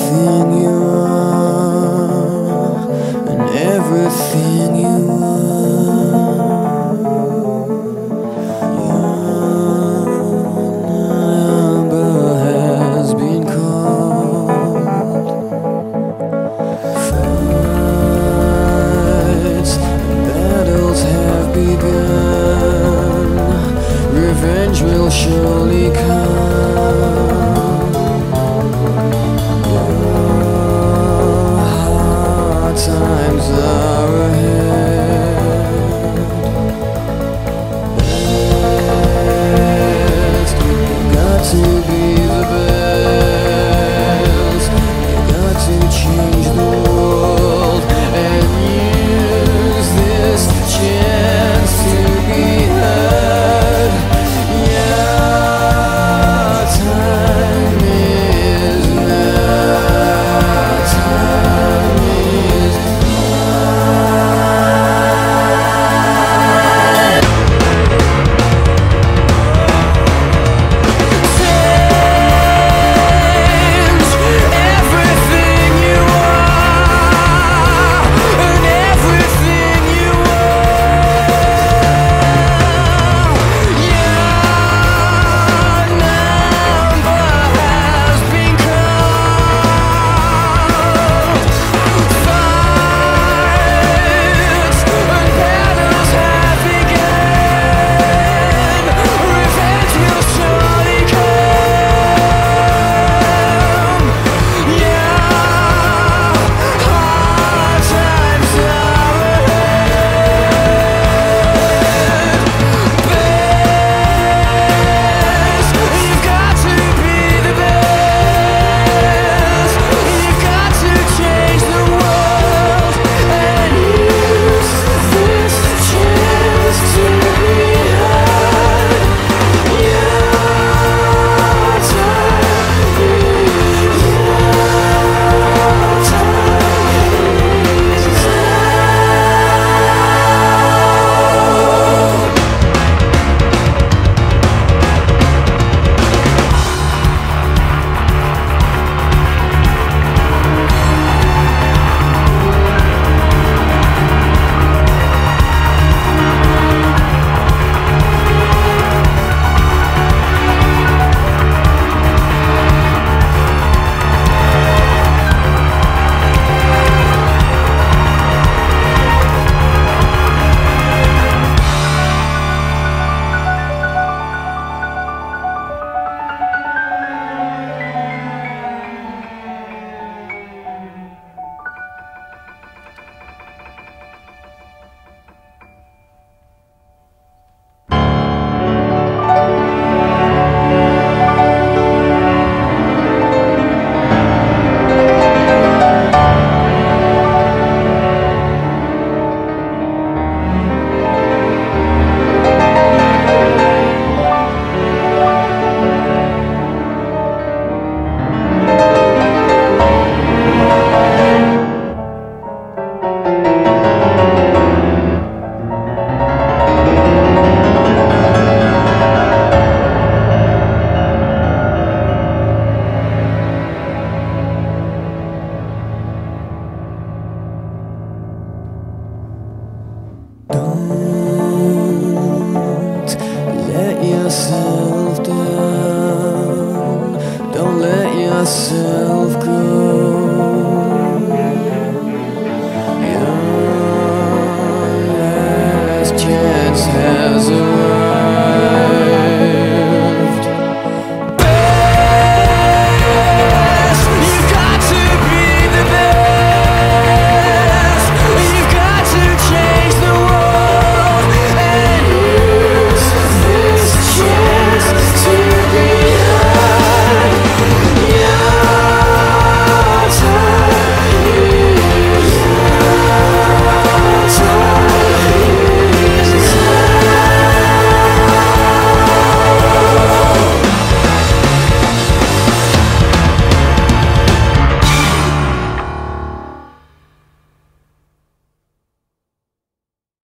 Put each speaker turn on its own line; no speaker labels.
everything you are, and everything you are. Your number has been called. Fights and battles have begun. Revenge will surely come. Times are ahead. Best, you got to be the best. You got to change the world and use this chance to be heard. Yeah, time is now. Time is Don't let yourself down. Don't let yourself